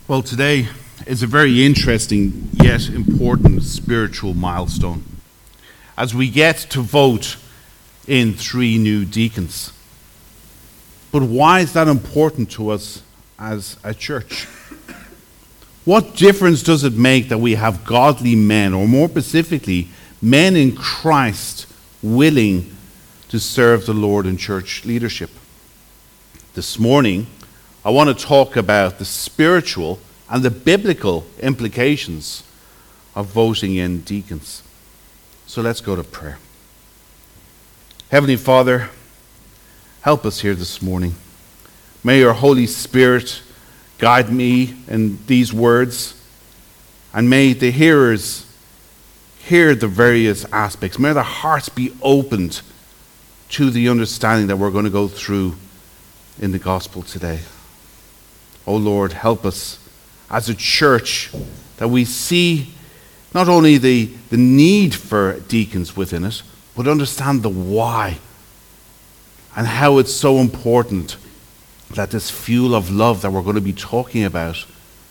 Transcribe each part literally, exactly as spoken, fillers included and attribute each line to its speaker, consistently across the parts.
Speaker 1: Well, today is a very interesting yet important spiritual milestone as we get to vote in three new deacons. But why is that important to us as a church? What difference does it make that we have godly men, or more specifically, men in Christ willing to serve the Lord in church leadership? This morning, I want to talk about the spiritual and the biblical implications of voting in deacons. So let's go to prayer. Heavenly Father, help us here this morning. May your Holy Spirit guide me in these words, and may the hearers hear the various aspects. May their hearts be opened to the understanding that we're going to go through in the gospel today. Oh Lord, help us as a church that we see not only the, the need for deacons within it, but understand the why and how it's so important that this fuel of love that we're going to be talking about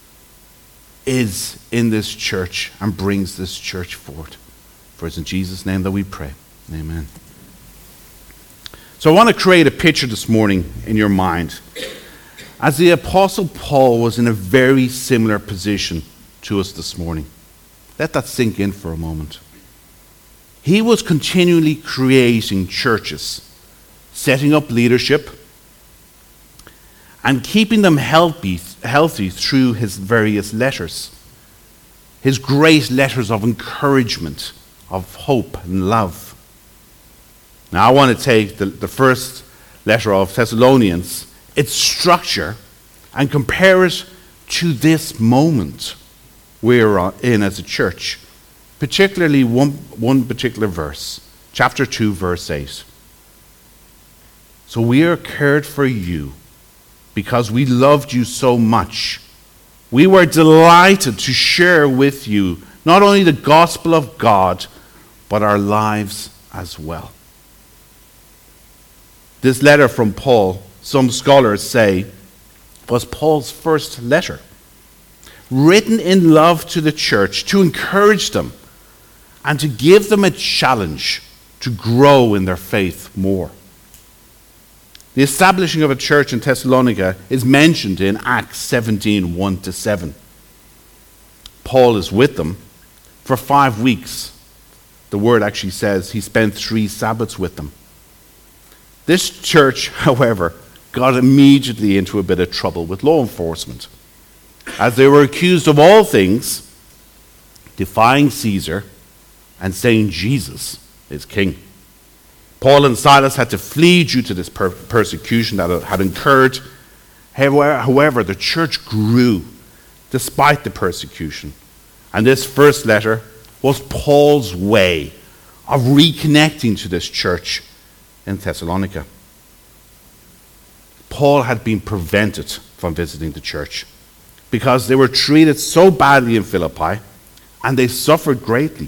Speaker 1: is in this church and brings this church forward. For it's in Jesus' name that we pray. Amen. So I want to create a picture this morning in your mind, as the Apostle Paul was in a very similar position to us this morning. Let that sink in for a moment. He was continually creating churches, setting up leadership, and keeping them healthy, healthy through his various letters. His great letters of encouragement, of hope and love. Now I want to take the, the first letter of Thessalonians, its structure, and compare it to this moment we're in as a church, particularly one, one particular verse, chapter two, verse eight. So we are cared for you because we loved you so much. We were delighted to share with you not only the gospel of God, but our lives as well. This letter from Paul, some scholars say, was Paul's first letter, written in love to the church to encourage them and to give them a challenge to grow in their faith more. The establishing of a church in Thessalonica is mentioned in Acts seventeen, one to seven. Paul is with them for five weeks. The word actually says he spent three Sabbaths with them. This church, however, got immediately into a bit of trouble with law enforcement, as they were accused of all things, defying Caesar and saying Jesus is king. Paul and Silas had to flee due to this per- persecution that had incurred. However, the church grew despite the persecution. And this first letter was Paul's way of reconnecting to this church in Thessalonica. Paul had been prevented from visiting the church because they were treated so badly in Philippi and they suffered greatly.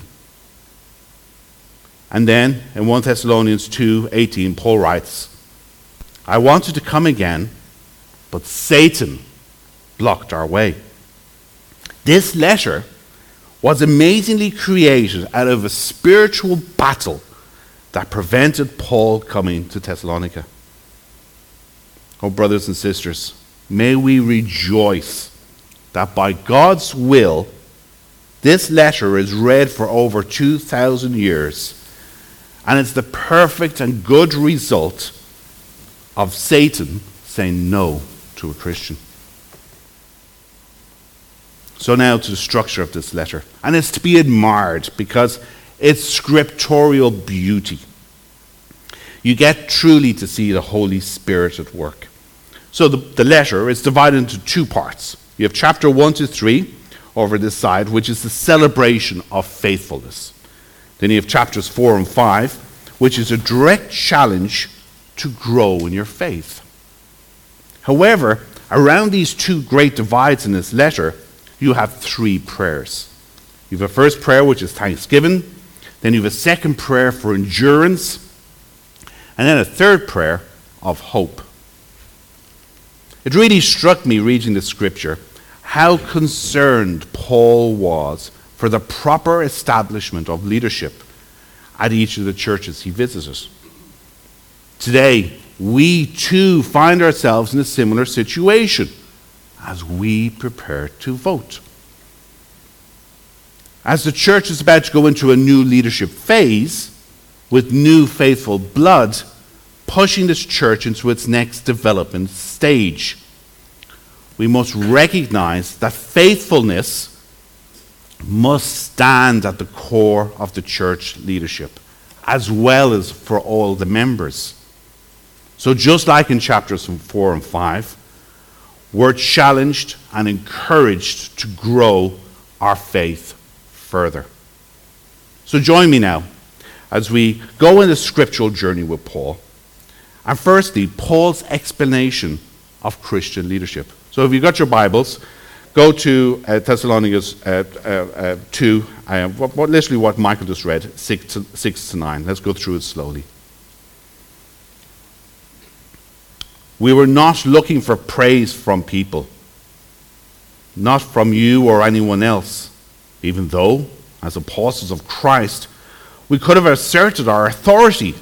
Speaker 1: And then in First Thessalonians two eighteen, Paul writes, I wanted to come again, but Satan blocked our way. This letter was amazingly created out of a spiritual battle that prevented Paul coming to Thessalonica. Oh, brothers and sisters, may we rejoice that by God's will, this letter is read for over two thousand years, and it's the perfect and good result of Satan saying no to a Christian. So now to the structure of this letter. And it's to be admired because it's scriptural beauty. You get truly to see the Holy Spirit at work. So the, the letter is divided into two parts. You have chapter one to three over this side, which is the celebration of faithfulness. Then you have chapters four and five, which is a direct challenge to grow in your faith. However, around these two great divides in this letter, you have three prayers. You have a first prayer, which is thanksgiving. Then you have a second prayer for endurance. And then a third prayer of hope. It really struck me reading the scripture how concerned Paul was for the proper establishment of leadership at each of the churches he visited. Today, we too find ourselves in a similar situation as we prepare to vote. As the church is about to go into a new leadership phase with new faithful blood, pushing this church into its next development stage, we must recognize that faithfulness must stand at the core of the church leadership, as well as for all the members. So just like in chapters four and five, we're challenged and encouraged to grow our faith further. So join me now as we go on a scriptural journey with Paul. And firstly, Paul's explanation of Christian leadership. So if you've got your Bibles, go to uh, Thessalonians uh, uh, uh, two, uh, what, what, literally what Michael just read, six to, six to nine. Let's go through it slowly. We were not looking for praise from people, not from you or anyone else, even though, as apostles of Christ, we could have asserted our authority.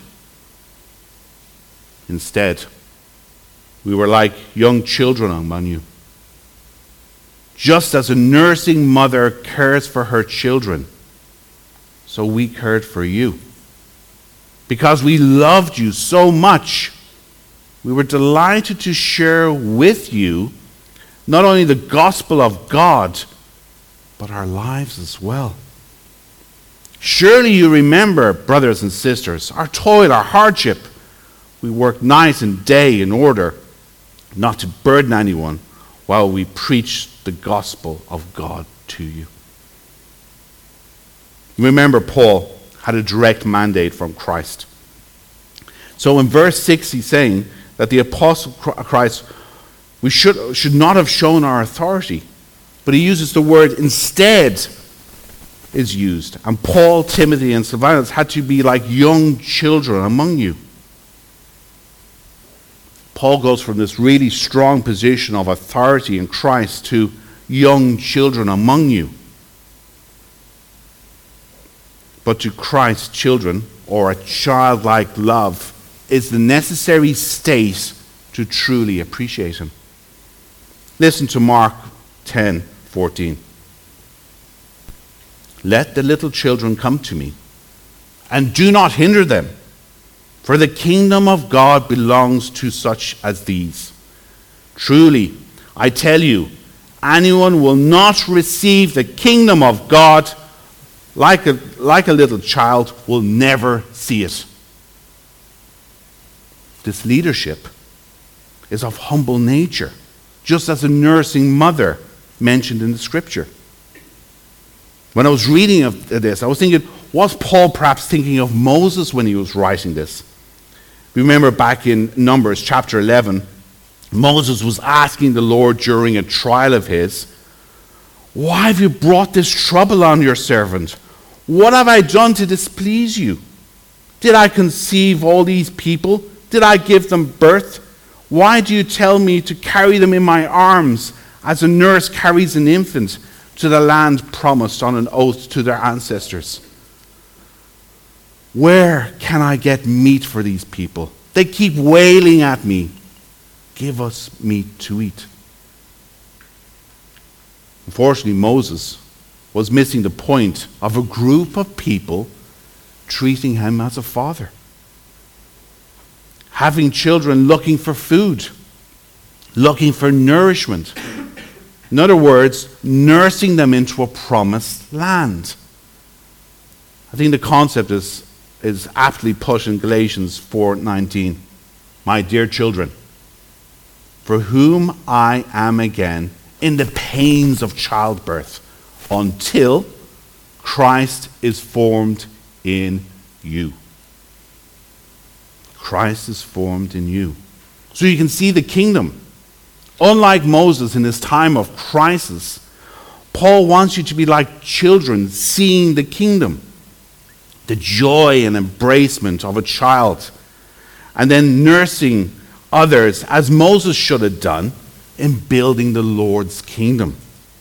Speaker 1: Instead, we were like young children among you. Just as a nursing mother cares for her children, so we cared for you. Because we loved you so much, we were delighted to share with you not only the gospel of God, but our lives as well. Surely you remember, brothers and sisters, our toil, our hardship. We worked night and day in order not to burden anyone while we preached the gospel of God to you. Remember, Paul had a direct mandate from Christ. So in verse six, he's saying that the apostle Christ, we should, should not have shown our authority. But he uses the word instead is used. And Paul, Timothy, and Silvanus had to be like young children among you. Paul goes from this really strong position of authority in Christ to young children among you. But to Christ, children, or a childlike love, is the necessary state to truly appreciate him. Listen to Mark ten fourteen. Let the little children come to me, and do not hinder them, for the kingdom of God belongs to such as these. Truly, I tell you, anyone will not receive the kingdom of God like a, like a little child will never see it. This leadership is of humble nature, just as a nursing mother mentioned in the scripture. When I was reading of this, I was thinking, was Paul perhaps thinking of Moses when he was writing this? Remember back in Numbers chapter eleven, Moses was asking the Lord during a trial of his, why have you brought this trouble on your servant? What have I done to displease you? Did I conceive all these people? Did I give them birth? Why do you tell me to carry them in my arms as a nurse carries an infant to the land promised on an oath to their ancestors? Where can I get meat for these people? They keep wailing at me. Give us meat to eat. Unfortunately, Moses was missing the point of a group of people treating him as a father. Having children looking for food, looking for nourishment. In other words, nursing them into a promised land. I think the concept is, is aptly put in Galatians four nineteen. My dear children, for whom I am again in the pains of childbirth, until Christ is formed in you. Christ is formed in you. So you can see the kingdom. Unlike Moses in his time of crisis, Paul wants you to be like children seeing the kingdom. The joy and embracement of a child. And then nursing others, as Moses should have done, in building the Lord's kingdom.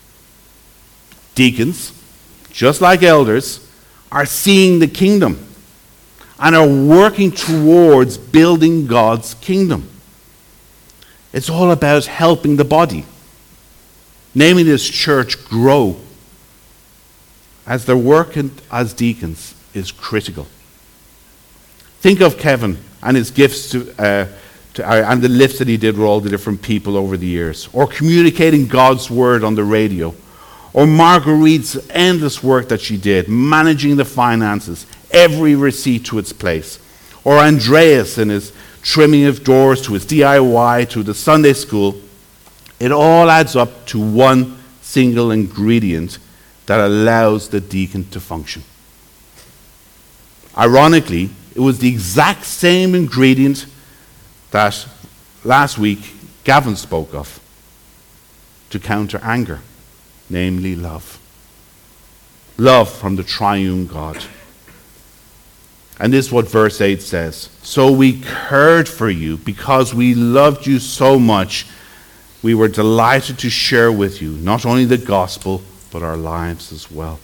Speaker 1: Deacons, just like elders, are seeing the kingdom and are working towards building God's kingdom. It's all about helping the body, naming this church, grow, as their work as deacons is critical. Think of Kevin and his gifts to, uh, to uh, and the lifts that he did with all the different people over the years, or communicating God's word on the radio, or Marguerite's endless work that she did, managing the finances, every receipt to its place, or Andreas and his trimming of doors, to his D I Y, to the Sunday school. It all adds up to one single ingredient that allows the deacon to function. Ironically, it was the exact same ingredient that last week Gavin spoke of to counter anger, namely love. Love from the triune God. And this is what verse eight says. So we cared for you because we loved you so much. We were delighted to share with you not only the gospel, but our lives as well.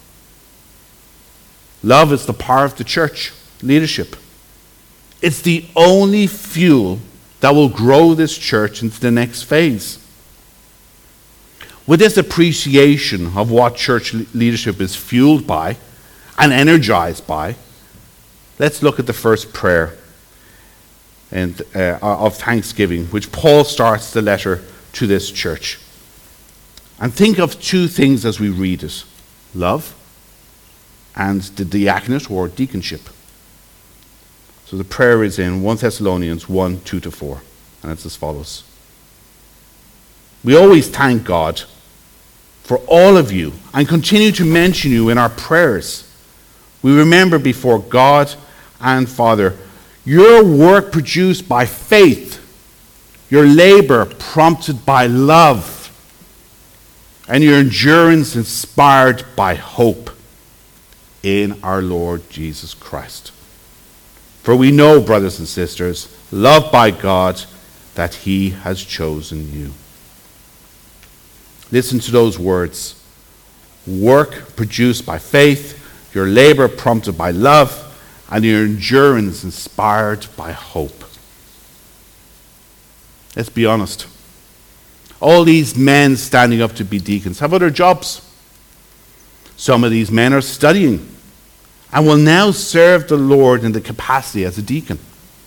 Speaker 1: Love is the power of the church leadership. It's the only fuel that will grow this church into the next phase. With this appreciation of what church leadership is fueled by and energized by, let's look at the first prayer and, uh, of thanksgiving, which Paul starts the letter to this church. And think of two things as we read it: love and the diaconate or deaconship. So the prayer is in First Thessalonians one, two to four, and it's as follows. We always thank God for all of you and continue to mention you in our prayers. We remember before God and Father your work produced by faith, your labor prompted by love, and your endurance inspired by hope in our Lord Jesus Christ. For we know, brothers and sisters, loved by God, that he has chosen you. Listen to those words. Work produced by faith, your labor prompted by love, and your endurance inspired by hope. Let's be honest. All these men standing up to be deacons have other jobs. Some of these men are studying and will now serve the Lord in the capacity as a deacon.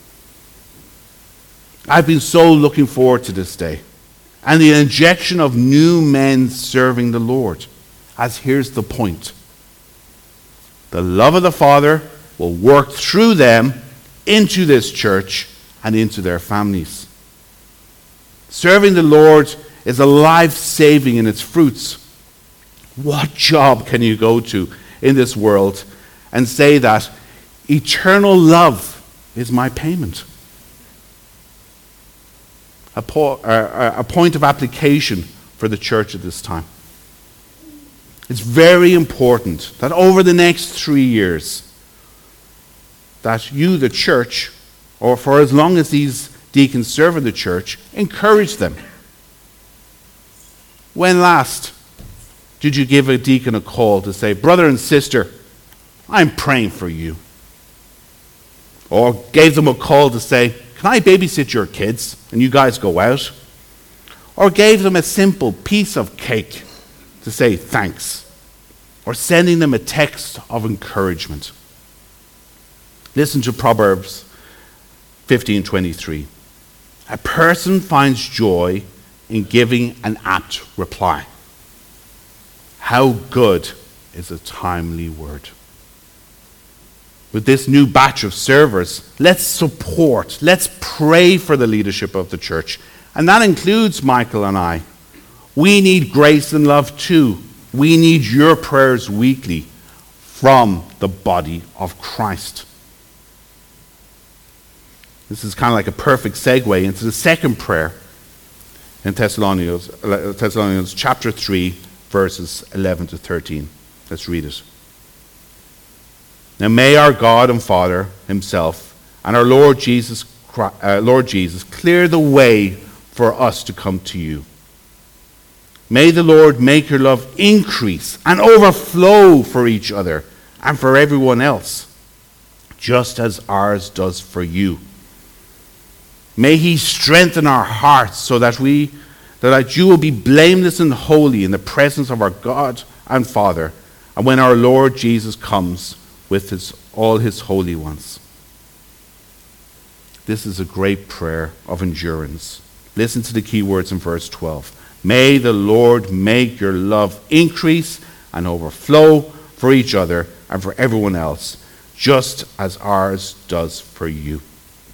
Speaker 1: I've been so looking forward to this day and the injection of new men serving the Lord, as here's the point. The love of the Father will work through them into this church and into their families. Serving the Lord is a life-saving in its fruits. What job can you go to in this world and say that eternal love is my payment? A, po- uh, a point of application for the church at this time. It's very important that over the next three years, that you, the church, or for as long as these deacons serve in the church, encourage them. When last did you give a deacon a call to say, brother and sister, I'm praying for you? Or gave them a call to say, can I babysit your kids and you guys go out? Or gave them a simple piece of cake to say thanks? Or sending them a text of encouragement? Listen to Proverbs fifteen twenty-three. A person finds joy in giving an apt reply. How good is a timely word. With this new batch of servers, let's support, let's pray for the leadership of the church. And that includes Michael and I. We need grace and love too. We need your prayers weekly from the body of Christ. This is kind of like a perfect segue into the second prayer in Thessalonians, Thessalonians chapter three, verses eleven to thirteen. Let's read it. Now may our God and Father himself and our Lord Jesus, uh, Lord Jesus clear the way for us to come to you. May the Lord make your love increase and overflow for each other and for everyone else, just as ours does for you. May he strengthen our hearts so that we that you will be blameless and holy in the presence of our God and Father, and when our Lord Jesus comes with his, all his holy ones. This is a great prayer of endurance. Listen to the key words in verse twelve. May the Lord make your love increase and overflow for each other and for everyone else, just as ours does for you.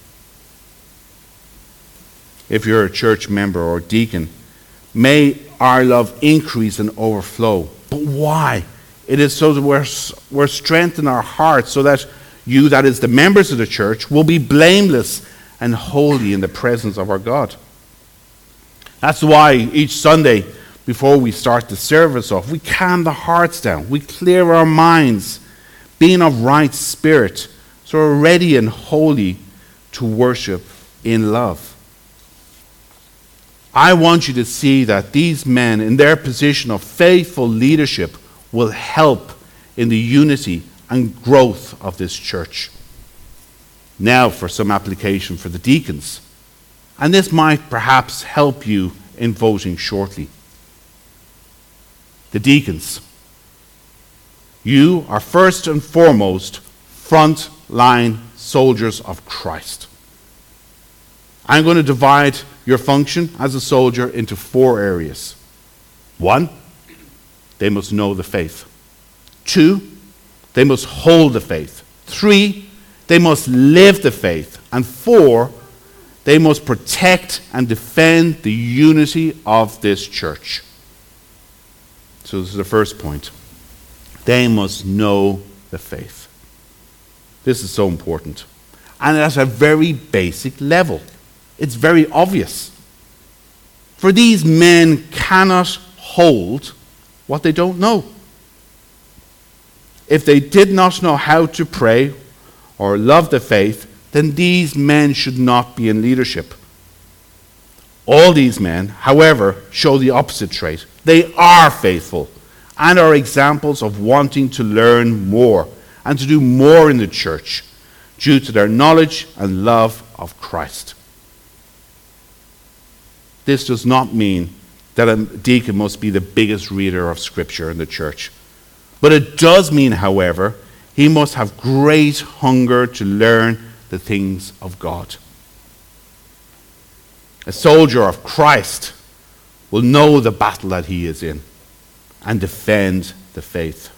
Speaker 1: If you're a church member or deacon, may our love increase and overflow. But why? It is so that we're, we're strengthened in our hearts, so that you, that is the members of the church, will be blameless and holy in the presence of our God. That's why each Sunday, before we start the service off, we calm the hearts down. We clear our minds, being of right spirit, so we're ready and holy to worship in love. I want you to see that these men, in their position of faithful leadership, will help in the unity and growth of this church. Now for some application for the deacons. And this might perhaps help you in voting shortly. The deacons. You are first and foremost front-line soldiers of Christ. I'm going to divide your function as a soldier into four areas. One, they must know the faith. Two, they must hold the faith. Three, they must live the faith. And four, they must protect and defend the unity of this church. So this is the first point. They must know the faith. This is so important. And at a very basic level. It's very obvious. For these men cannot hold what they don't know. If they did not know how to pray or love the faith, then these men should not be in leadership. All these men, however, show the opposite trait. They are faithful and are examples of wanting to learn more and to do more in the church due to their knowledge and love of Christ. This does not mean that a deacon must be the biggest reader of Scripture in the church. But it does mean, however, he must have great hunger to learn the things of God. A soldier of Christ will know the battle that he is in and defend the faith.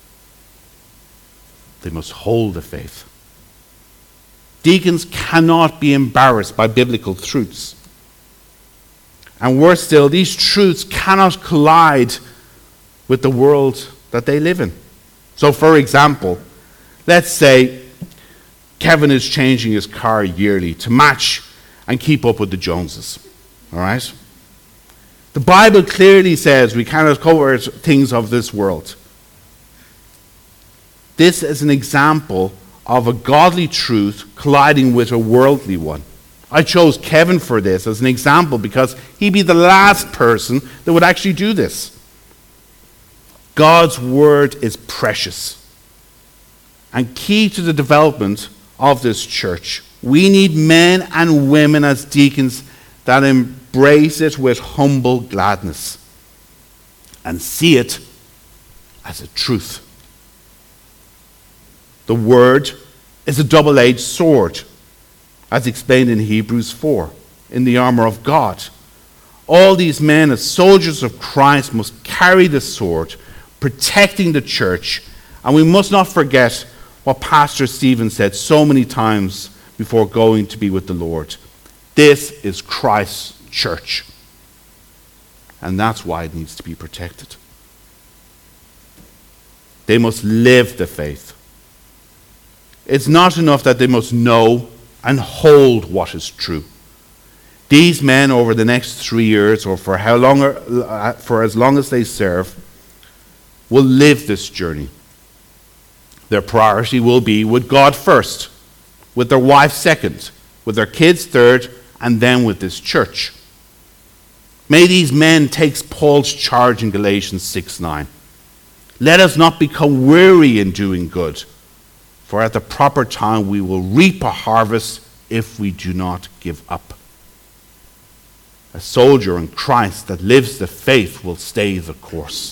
Speaker 1: They must hold the faith. Deacons cannot be embarrassed by biblical truths. And worse still, these truths cannot collide with the world that they live in. So, for example, let's say Kevin is changing his car yearly to match and keep up with the Joneses. All right? The Bible clearly says we cannot cover things of this world. This is an example of a godly truth colliding with a worldly one. I chose Kevin for this as an example because he'd be the last person that would actually do this. God's word is precious and key to the development of this church. We need men and women as deacons that embrace it with humble gladness and see it as a truth. The word is a double-edged sword, as explained in Hebrews four, in the armor of God. All these men as soldiers of Christ must carry the sword, protecting the church. And we must not forget what Pastor Stephen said so many times before going to be with the Lord. This is Christ's church. And that's why it needs to be protected. They must live the faith. It's not enough that they must know and hold what is true. These men, over the next three years, or for how long, for as long as they serve, will live this journey. Their priority will be with God first, with their wife second, with their kids third, and then with this church. May these men take Paul's charge in Galatians six nine. Let us not become weary in doing good, for at the proper time we will reap a harvest if we do not give up. A soldier in Christ that lives the faith will stay the course.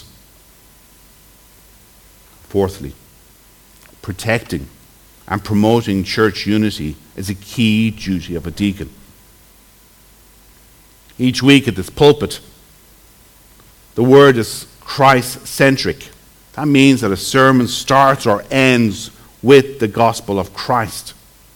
Speaker 1: Fourthly, protecting and promoting church unity is a key duty of a deacon. Each week at this pulpit, the word is Christ-centric. That means that a sermon starts or ends with the gospel of Christ.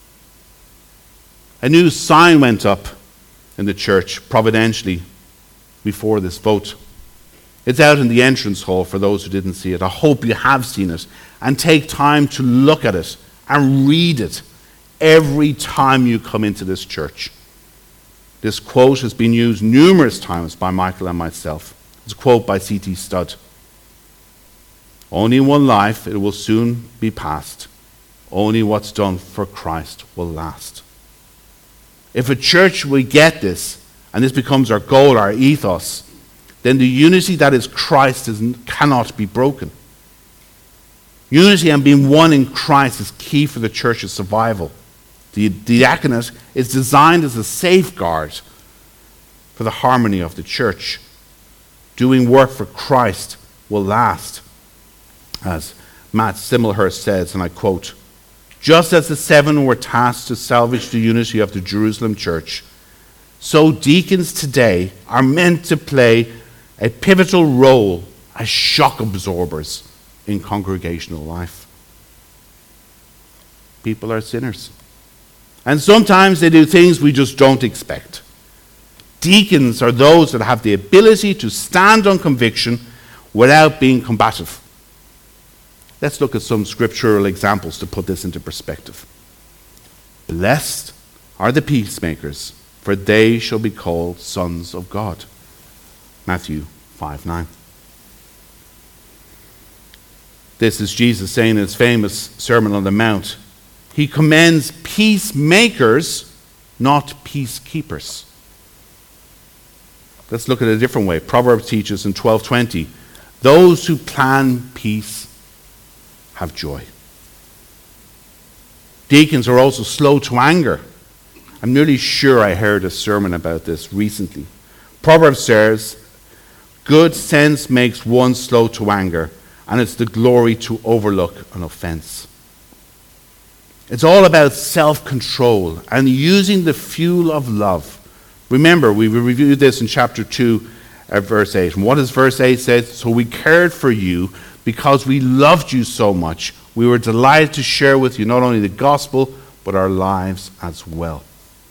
Speaker 1: A new sign went up in the church providentially before this vote. It's out in the entrance hall for those who didn't see it. I hope you have seen it and take time to look at it and read it every time you come into this church. This quote has been used numerous times by Michael and myself. It's a quote by C T Studd. Only one life, it will soon be past. Only what's done for Christ will last. If a church will get this, and this becomes our goal, our ethos, then the unity that is Christ is, cannot be broken. Unity and being one in Christ is key for the church's survival. The diaconate is designed as a safeguard for the harmony of the church. Doing work for Christ will last. As Matt Simmelhurst says, and I quote, "Just as the seven were tasked to salvage the unity of the Jerusalem church, so deacons today are meant to play a pivotal role as shock absorbers in congregational life." People are sinners. And sometimes they do things we just don't expect. Deacons are those that have the ability to stand on conviction without being combative. Let's look at some scriptural examples to put this into perspective. Blessed are the peacemakers, for they shall be called sons of God. Matthew five nine. This is Jesus saying in his famous Sermon on the Mount. He commends peacemakers, not peacekeepers. Let's look at it a different way. Proverbs teaches in twelve twenty, those who plan peace have joy. Deacons are also slow to anger. I'm nearly sure I heard a sermon about this recently. Proverbs says, good sense makes one slow to anger, and it's the glory to overlook an offense. It's all about self-control and using the fuel of love. Remember, we reviewed this in chapter two, uh, verse eight. And what does verse eight say? So we cared for you because we loved you so much. We were delighted to share with you not only the gospel, but our lives as well.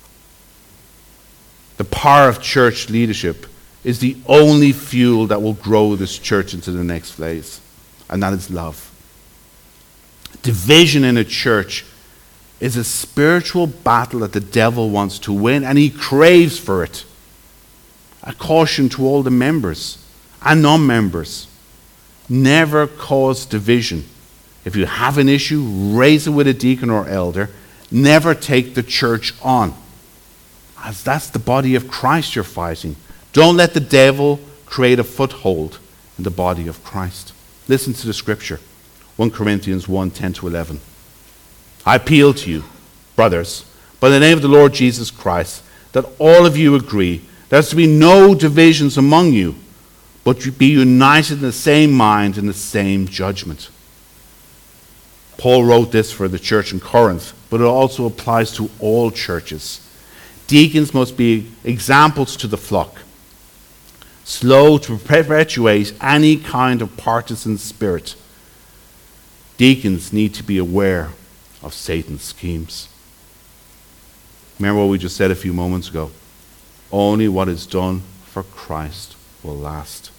Speaker 1: The power of church leadership is the only fuel that will grow this church into the next phase, and that is love. Division in a church is a spiritual battle that the devil wants to win, and he craves for it. A caution to all the members and non-members. Never cause division. If you have an issue, raise it with a deacon or elder. Never take the church on, as that's the body of Christ you're fighting. Don't let the devil create a foothold in the body of Christ. Listen to the scripture. First Corinthians one, ten to eleven. I appeal to you, brothers, by the name of the Lord Jesus Christ, that all of you agree there is to be no divisions among you, but be united in the same mind and the same judgment. Paul wrote this for the church in Corinth, but it also applies to all churches. Deacons must be examples to the flock, slow to perpetuate any kind of partisan spirit. Deacons need to be aware of Satan's schemes. Remember what we just said a few moments ago. Only what is done for Christ will last.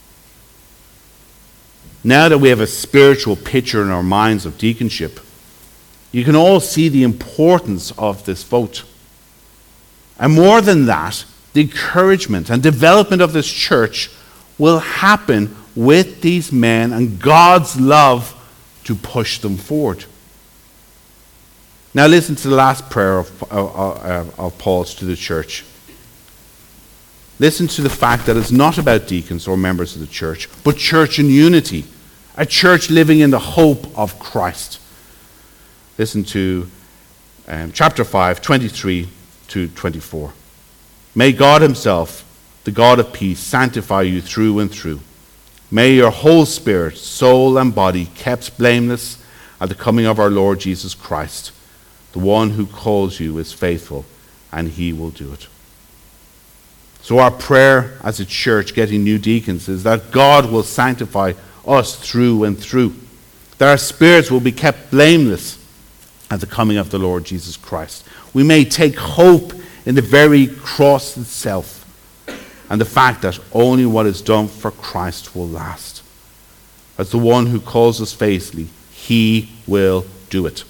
Speaker 1: Now that we have a spiritual picture in our minds of deaconship, you can all see the importance of this vote. And more than that, the encouragement and development of this church will happen with these men and God's love to push them forward. Now listen to the last prayer of, of, of Paul's to the church. Listen to the fact that it's not about deacons or members of the church, but church in unity, a church living in the hope of Christ. Listen to um, chapter five, twenty-three to twenty-four. May God himself, the God of peace, sanctify you through and through. May your whole spirit, soul, and body kept blameless at the coming of our Lord Jesus Christ. The one who calls you is faithful, and he will do it. So our prayer as a church getting new deacons is that God will sanctify us through and through, that our spirits will be kept blameless at the coming of the Lord Jesus Christ. We may take hope in the very cross itself and the fact that only what is done for Christ will last. As the one who calls us faithfully, he will do it.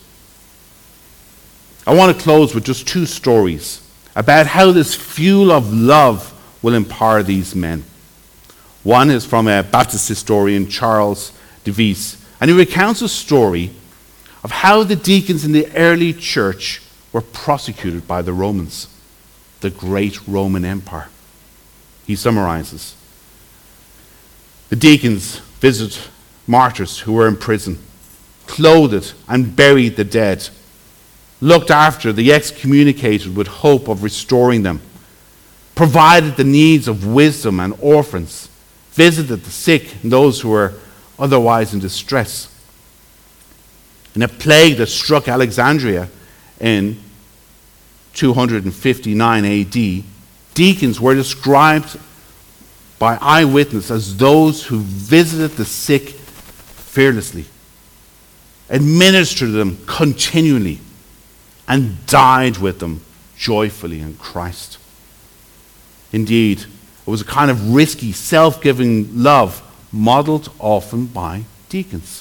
Speaker 1: I want to close with just two stories about how this fuel of love will empower these men. One is from a Baptist historian, Charles DeVries, and he recounts a story of how the deacons in the early church were prosecuted by the Romans, the great Roman Empire. He summarizes. The deacons visit martyrs who were in prison, clothed and buried the dead, looked after the excommunicated with hope of restoring them, provided the needs of wisdom and orphans, visited the sick and those who were otherwise in distress. In a plague that struck Alexandria in two fifty-nine A D, deacons were described by eyewitnesses as those who visited the sick fearlessly, administered to them continually, and died with them joyfully in Christ. Indeed, it was a kind of risky, self-giving love modeled often by deacons.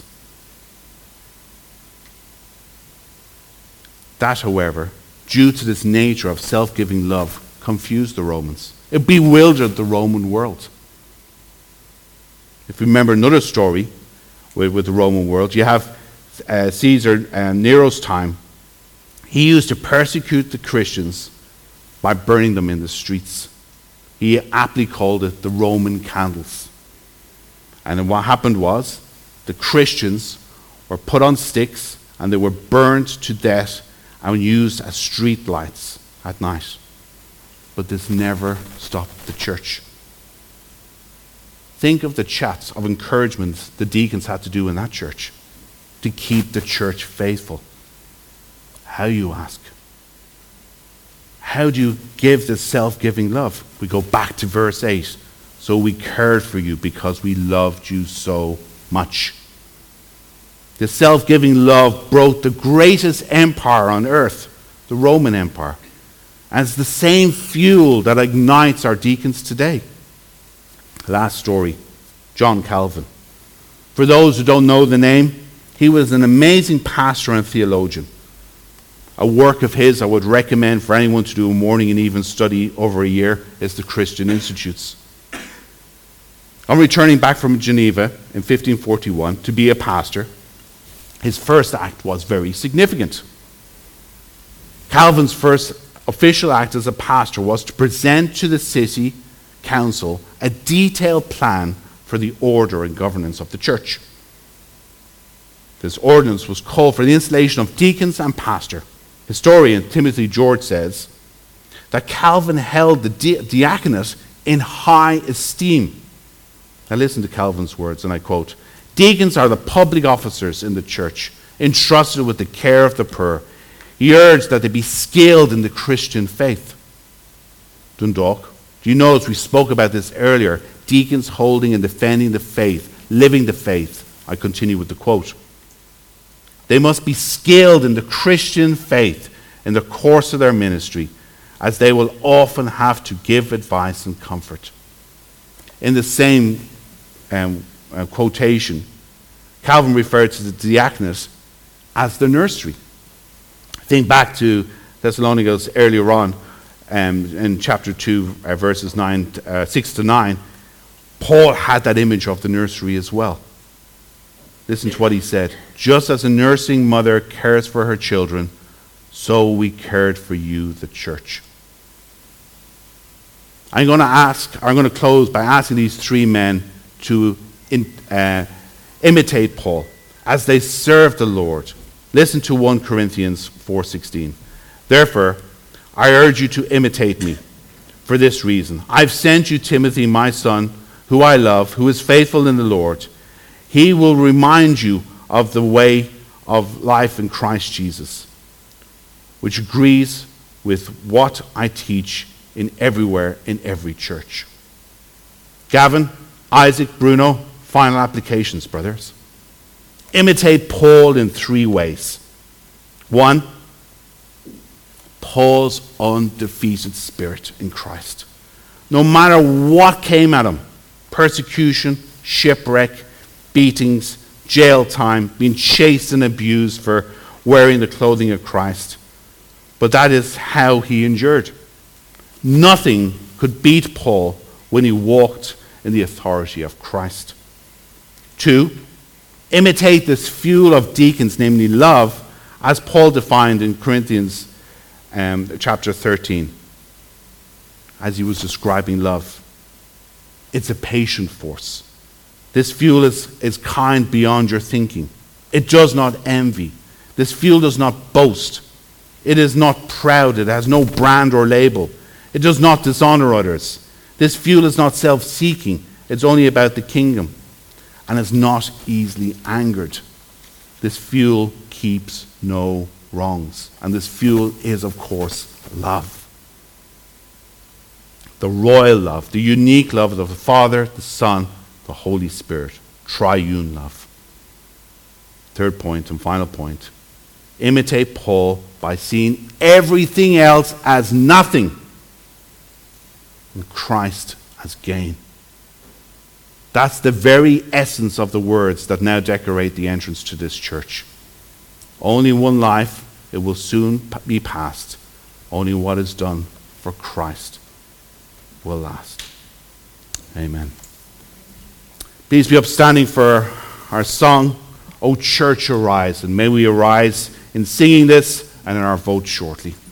Speaker 1: That, however, due to this nature of self-giving love, confused the Romans. It bewildered the Roman world. If you remember another story with, with the Roman world, you have uh, Caesar and Nero's time. He used to persecute the Christians by burning them in the streets. He aptly called it the Roman candles. And then what happened was the Christians were put on sticks and they were burned to death and used as street lights at night. But this never stopped the church. Think of the chats of encouragement the deacons had to do in that church to keep the church faithful. How, you ask? How do you give this self-giving love? We go back to verse eight. So we cared for you because we loved you so much. The self-giving love broke the greatest empire on earth, the Roman Empire. And it's the same fuel that ignites our deacons today. Last story, John Calvin. For those who don't know the name, he was an amazing pastor and theologian. A work of his I would recommend for anyone to do a morning and evening study over a year is the Christian Institutes. On returning back from Geneva in fifteen forty-one to be a pastor, his first act was very significant. Calvin's first official act as a pastor was to present to the city council a detailed plan for the order and governance of the church. This ordinance was called for the installation of deacons and pastor. Historian Timothy George says that Calvin held the di- diaconate in high esteem. Now listen to Calvin's words, and I quote, "Deacons are the public officers in the church, entrusted with the care of the poor. He urged that they be skilled in the Christian faith." Dundalk, do you notice we spoke about this earlier? Deacons holding and defending the faith, living the faith. I continue with the quote. They must be skilled in the Christian faith in the course of their ministry, as they will often have to give advice and comfort. In the same um, uh, quotation, Calvin referred to the diaconate as the nursery. Think back to Thessalonians earlier on um, in chapter two, uh, verses nine, uh, six to nine. Paul had that image of the nursery as well. Listen to what he said. "Just as a nursing mother cares for her children, so we cared for you, the church." I'm going to ask, I'm going to close by asking these three men to in, uh, imitate Paul as they serve the Lord. Listen to First Corinthians four sixteen. Therefore, I urge you to imitate me for this reason. I've sent you Timothy, my son, who I love, who is faithful in the Lord. He will remind you of the way of life in Christ Jesus, which agrees with what I teach in everywhere, in every church. Gavin, Isaac, Bruno, final applications, brothers. Imitate Paul in three ways. One, Paul's undefeated spirit in Christ. No matter what came at him, persecution, shipwreck, beatings, jail time, being chased and abused for wearing the clothing of Christ. But that is how he endured. Nothing could beat Paul when he walked in the authority of Christ. Two, imitate this fuel of deacons, namely love, as Paul defined in Corinthians um, chapter thirteen, as he was describing love. It's a patient force. This fuel is, is kind beyond your thinking. It does not envy. This fuel does not boast. It is not proud. It has no brand or label. It does not dishonor others. This fuel is not self-seeking. It's only about the kingdom. And is not easily angered. This fuel keeps no wrongs. And this fuel is, of course, love. The royal love, the unique love of the Father, the Son, the Holy Spirit. Triune love. Third point and final point. Imitate Paul by seeing everything else as nothing and Christ as gain. That's the very essence of the words that now decorate the entrance to this church. Only one life, it will soon be past. Only what is done for Christ will last. Amen. Please be upstanding for our song, O Church Arise, and may we arise in singing this and in our vote shortly.